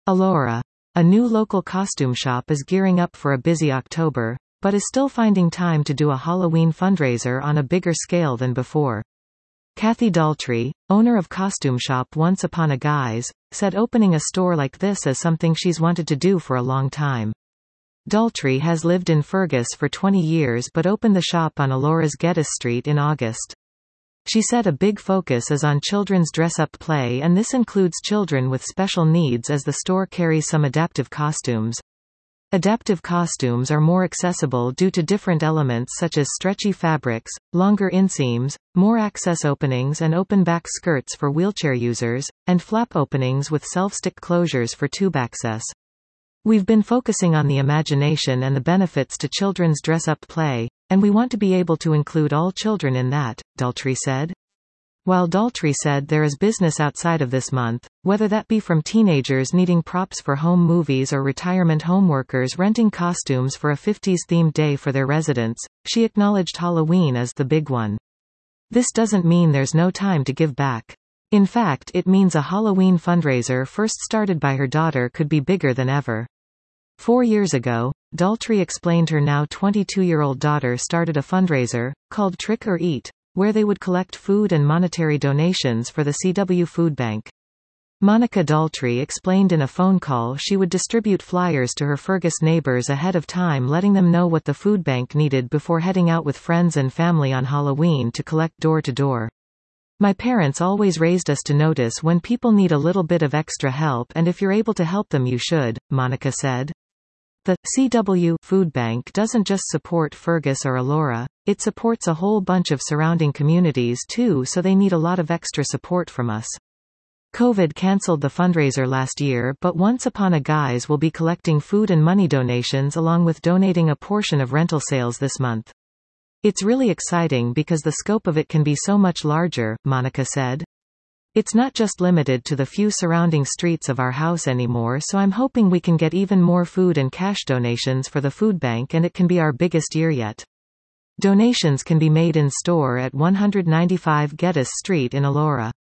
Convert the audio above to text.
Allura. A new local costume shop is gearing up for a busy October, but is still finding time to do a Halloween fundraiser on a bigger scale than before. Kathy Daltrey, owner of costume shop Once Upon a Guise, said opening a store like this is something she's wanted to do for a long time. Daltrey has lived in Fergus for 20 years but opened the shop on Allura's Geddes Street in August. She said a big focus is on children's dress-up play, and this includes children with special needs, as the store carries some adaptive costumes. Adaptive costumes are more accessible due to different elements such as stretchy fabrics, longer inseams, more access openings and open-back skirts for wheelchair users, and flap openings with self-stick closures for tube access. We've been focusing on the imagination and the benefits to children's dress-up play, and we want to be able to include all children in that, Daltrey said. While Daltrey said there is business outside of this month, whether that be from teenagers needing props for home movies or retirement home workers renting costumes for a 50s-themed day for their residents, she acknowledged Halloween as the big one. This doesn't mean there's no time to give back. In fact, it means a Halloween fundraiser first started by her daughter could be bigger than ever. 4 years ago, Daltrey explained her now 22-year-old daughter started a fundraiser, called Trick or Eat, where they would collect food and monetary donations for the CW Food Bank. Monica Daltrey explained in a phone call she would distribute flyers to her Fergus neighbors ahead of time, letting them know what the food bank needed before heading out with friends and family on Halloween to collect door to door. My parents always raised us to notice when people need a little bit of extra help, and if you're able to help them you should, Monica said. The CW Food Bank doesn't just support Fergus or Allura, it supports a whole bunch of surrounding communities too, so they need a lot of extra support from us. COVID cancelled the fundraiser last year, but Once Upon a Guise will be collecting food and money donations along with donating a portion of rental sales this month. It's really exciting because the scope of it can be so much larger, Monica said. It's not just limited to the few surrounding streets of our house anymore, so I'm hoping we can get even more food and cash donations for the food bank, and it can be our biggest year yet. Donations can be made in store at 195 Geddes Street in Allura.